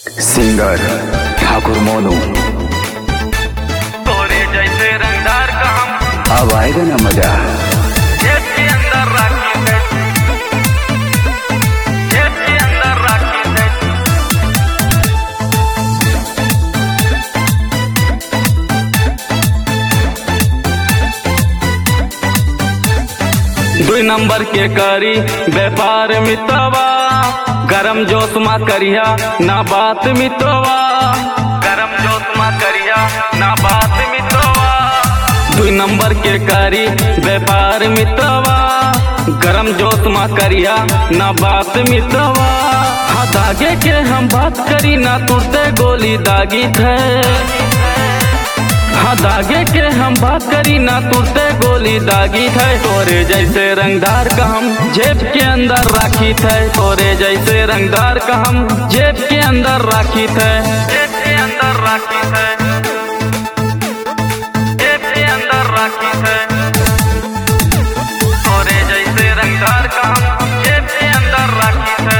Singer ठाकुर मोनू। तोरे जैसे रंगदार का हम अब आएगा ना मजा। जेब के अंदर राखी है, जेब के अंदर राखी है। दुई नंबर के करी व्यापार मितवा, गरम जोश मा करिया ना बात मितवा, गरम जोश मा करिया ना बात मितवा। दुई नंबर के करी व्यापार मितवा, गरम जोश मा करिया ना बात मितवा। हाँ दागे के हम बात करी ना तुरते गोली दागी थे। हाँ दागे के हम बात करी ना तुरते गोली दागी थे। तोरे जैसे रंगदार का हम जेब के अंदर राखी थे, तोरे जैसे रंगदार का हम जेब के अंदर राखी थे, जेब के अंदर राखी थे, जेब के अंदर राखी थे। तोरे जैसे रंगदार का हम जेब के अंदर राखी थे,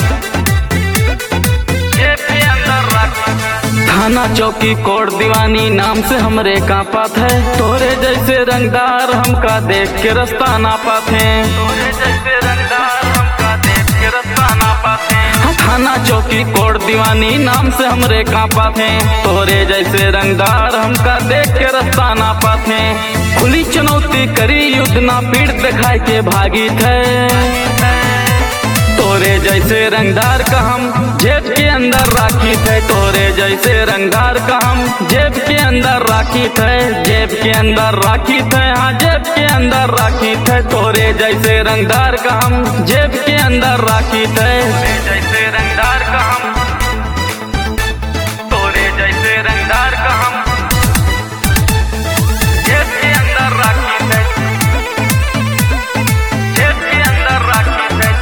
जेब के अंदर राखी थे। थाना चौकी कोट दीवानी नाम से हमरे कांपा थे, तोरे जैसे रंगदार हमका देख के रास्ता नापा थे, तोरे जैसे रंगदार हमका देख के रास्ता नापा थे। थाना चौकी कोट दीवानी नाम से हमरे कांपा थे, तोरे जैसे रंगदार हमका देख के रास्ता नापा थे। खुली चुनौती करी युद्ध ना पीठ दिखाई के भागी थे। तोरे जैसे रंगदार का हम जेब के अंदर राखी थे, तोरे जैसे रंगदार का हम जेब के अंदर राखी थे, जेब के अंदर राखी थे। हाँ जेब के अंदर राखी थे, तोरे जैसे रंगदार का हम जेब के अंदर राखी थे, जैसे रंगदार का हम, तोरे जैसे रंगदार का हम जेब के अंदर राखी थे, जेब के अंदर राखी थे।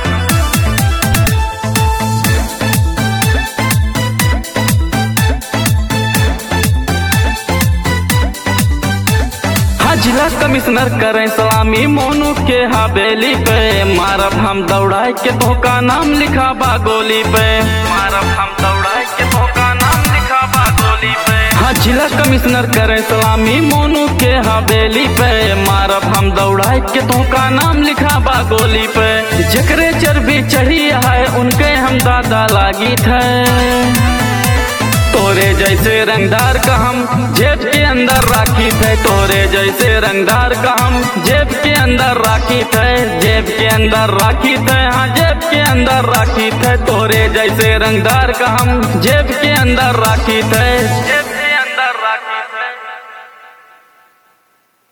जिला कमिश्नर करें सलामी मोनू के हवेली पे, मारब हम दौड़ाई के धोखा नाम लिखा बा गोली पे, मारब हम दौड़ाई के धोखा नाम लिखा बा गोली पे। हाँ जिला कमिश्नर करें सलामी मोनू के हवेली पे, मारब हम दौड़ाई के धोखा नाम लिखा बा गोली पे। जकरे चर्बी चढ़ी है उनके हम दादा लागी थे, तोरे जैसे रंगदार का हम जेब के अंदर राखी थे, तोरे जैसे रंगदार का हम जेब के अंदर राखी थे, जेब के अंदर राखी थे। हाँ जेब के अंदर राखी थे, तोरे जैसे रंगदार का हम जेब के अंदर राखी थे।